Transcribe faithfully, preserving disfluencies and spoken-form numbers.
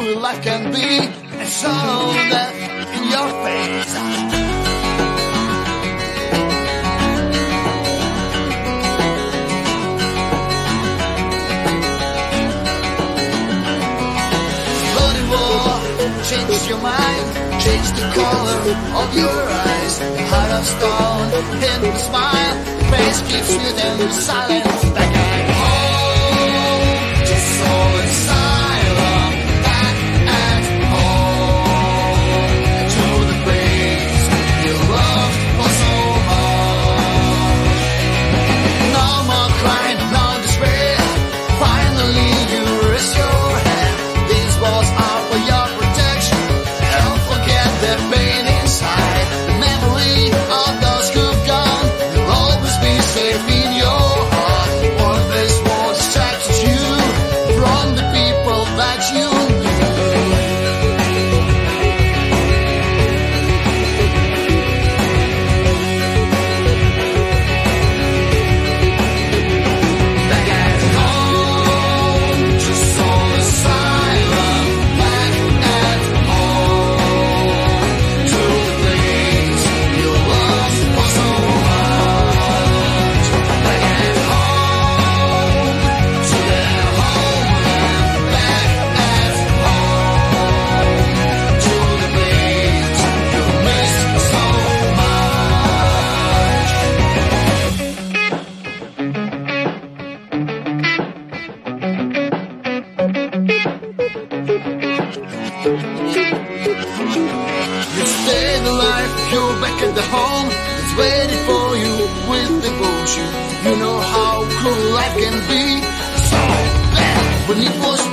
cruel life can be, and so death in your face. Bloody war, change your mind, change the color of your eyes. The heart of stone, hidden the smile, the face keeps you in silence. Back at home, just so asylum. Back at home, to the place you loved for so much. No more crying, no despair. Finally you raise your hand. This was all for your protection. Don't forget the pain inside. The memory of those who've gone will always be safe in your heart. For this war distracted you from the people that you knew. Back at home, just soul asylum. Back at home, to the place you loved for so much. Back at home, to their homeland. Back at home, to the place you missed so You stayed alive, you're back at the home. It's waiting for you with devotion. You know how cruel life can be. So bad when it was